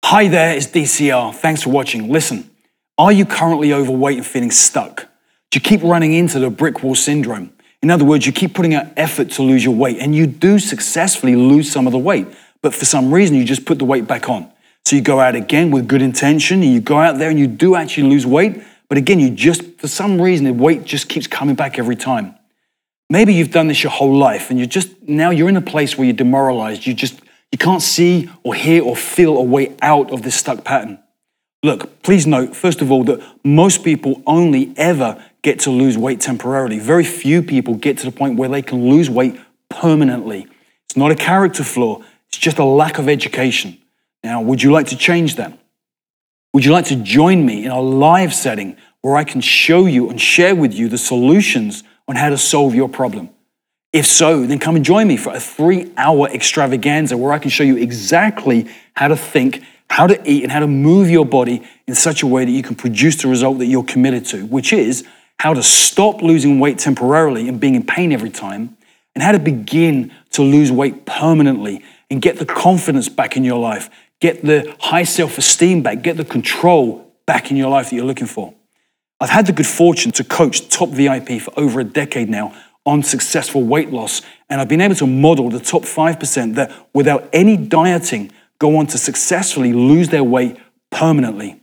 Hi there, it's DCR. Thanks for watching. Listen, are you currently overweight and feeling stuck? Do you keep running into the brick wall syndrome? In other words, you keep putting out effort to lose your weight and you do successfully lose some of the weight, but for some reason you just put the weight back on. So you go out again with good intention and you go out there and you do actually lose weight, but again, for some reason, the weight just keeps coming back every time. Maybe you've done this your whole life and now you're in a place where you're demoralized. You can't see or hear or feel a way out of this stuck pattern. Look, please note, first of all, that most people only ever get to lose weight temporarily. Very few people get to the point where they can lose weight permanently. It's not a character flaw, it's just a lack of education. Now, would you like to change that? Would you like to join me in a live setting where I can show you and share with you the solutions on how to solve your problem? If so, then come and join me for a 3-hour extravaganza where I can show you exactly how to think, how to eat, and how to move your body in such a way that you can produce the result that you're committed to, which is how to stop losing weight temporarily and being in pain every time, and how to begin to lose weight permanently and get the confidence back in your life, get the high self-esteem back, get the control back in your life that you're looking for. I've had the good fortune to coach top VIP for over a decade now on successful weight loss, and I've been able to model the top 5% that without any dieting go on to successfully lose their weight permanently.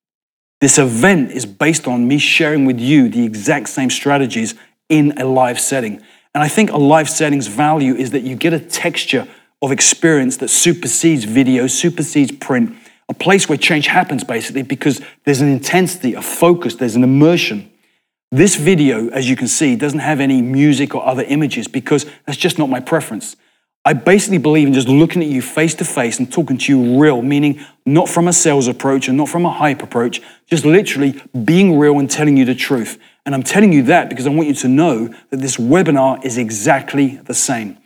This event is based on me sharing with you the exact same strategies in a live setting. And I think a live setting's value is that you get a texture of experience that supersedes video, supersedes print, a place where change happens basically because there's an intensity, a focus, there's an immersion. This video, as you can see, doesn't have any music or other images because that's just not my preference. I basically believe in just looking at you face to face and talking to you real, meaning not from a sales approach and not from a hype approach, just literally being real and telling you the truth. And I'm telling you that because I want you to know that this webinar is exactly the same.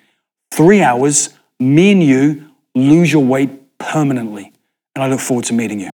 3 hours, me and you lose your weight permanently. And I look forward to meeting you.